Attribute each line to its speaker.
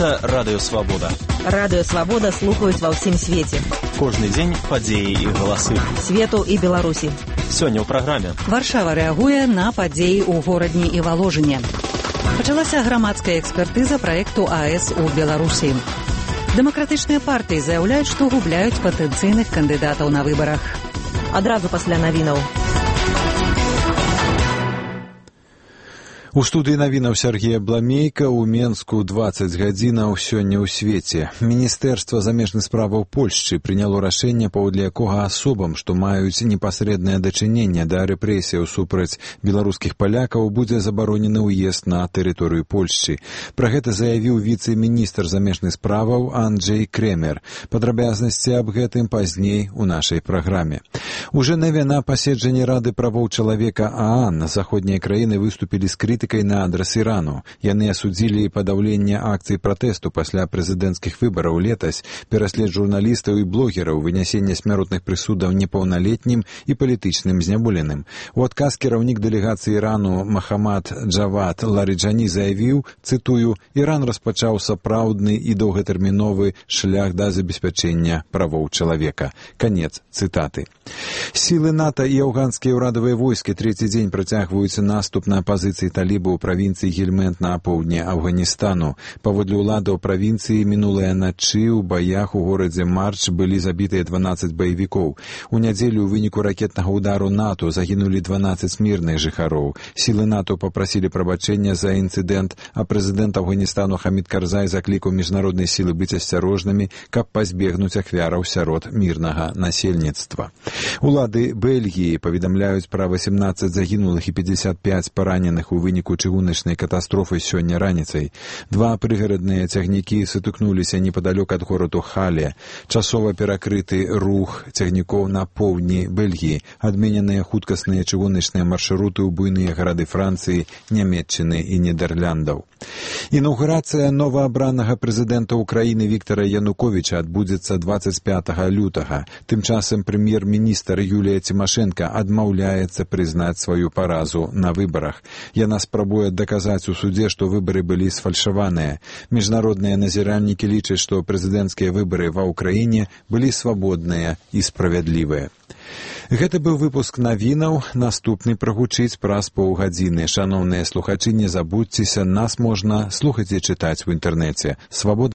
Speaker 1: Гэта Радыё Свабода.
Speaker 2: Радыё Свабода слухаюць ва ўсім свеце.
Speaker 1: Кожны дзень падзеі і галасы.
Speaker 2: Свету і Беларусі.
Speaker 1: Сёння ў праграме.
Speaker 3: Варшава рэагуе на падзеі ў Горадні і Валожыне. Пачалася грамадская экспертыза праекту АЭС у Беларусі. Дэмакратычныя партыі заяўляюць, што губляюць патэнцыйных кандыдатаў на выбарах.
Speaker 2: Адразу пасля навінаў.
Speaker 4: У студыі навінаў Сергея Бламейка. У Менску 20 гадзінаў сёння ў свеце. Міністэрства замежных справаў Польшчы прыняло рашэнне, паводле якога асобам, што маюць непасрэднае дачыненне да рэпрэсіяў супраць беларускіх палякаў, будзе забаронены ўезд на тэрыторыю Польшчы. Пра гэта заявіў віцэ-міністр замежных справаў Анджэй Крэмер. Падрабязнасці аб гэтым пазней у нашай праграме. У Жэневе на паседжанні Рады правоў чалавека ААН заходнія краіны выступілі з крытыкай на адрас Ірану. Яны асудзілі падаўленне акцый пратэсту пасля прэзідэнцкіх выбараў летась, пераслед журналістаў і блогераў, вынясенне смяротных прысудаў непаўналетнім і палітычным зняволеным. У адказ кіраўнік дэлегацыі Ірану Махамад Джавад Ларыджані заявіў, цытую, «Іран распачаў сапраўдны і доўгатэрміновы шлях да забеспячэння правоў чалавека». Канец цытаты. Сілы НАТО і афганскія ўрадавыя войскі трэці дзень працягваюць наступ на пазіцыі талібаў у правінцыі Гельманд на поўдні Афганістану. Паводле ўладаў правінцыі мінулыя начы ў баях у горадзе Марч былі забітыя 12 баевікоў. У нядзелю ў выніку ракетнага ўдару НАТО загінулі 12 мірных жыхароў. Сілы НАТО папрасілі прабачэння за інцыдэнт, а прэзідэнт Афганістану Хамід Карзай заклікаў міжнародныя сілы быць асцярожнымі, каб пазбегнуць ахвяраў сярод мірнага насельніцтва. Улады Бельгіі паведамляюць пра 18 загінулых і 55 параненых у выніку чыгуначнай катастрофы сёння раніцай. Два прыгарадныя цягнікі сутыкнуліся непадалёк ад гораду Хале. Часова перакрыты рух цягнікоў на поўдні Бельгіі. Адмененыя хуткасныя чыгуначныя маршруты ў буйныя гарады Францыі, Нямецчыны і Нідэрляндаў. Інаўгурацыя новаабранага прэзідэнта ўкраіны Віктара Януковіча адбудзецца 25 лютага. Тым часам прэм'ер-міністр Юлія Цімашэнка адмаўляецца прызнаць сваю паразу на выбарах. Яна спрабуе даказаць у судзе, што выбары былі сфальшаваныя. Міжнародныя назіральнікі лічаць, што прэзідэнцкія выбары ва ўкраіне былі свабодныя і справядлівыя. Гэта быў выпуск навінаў. Наступны прагучыць праз паўгадзіны. Шаноўныя слухачы, не забудзьцеся, нас можна слухаць і чытаць у інтэрнэце. Свабода.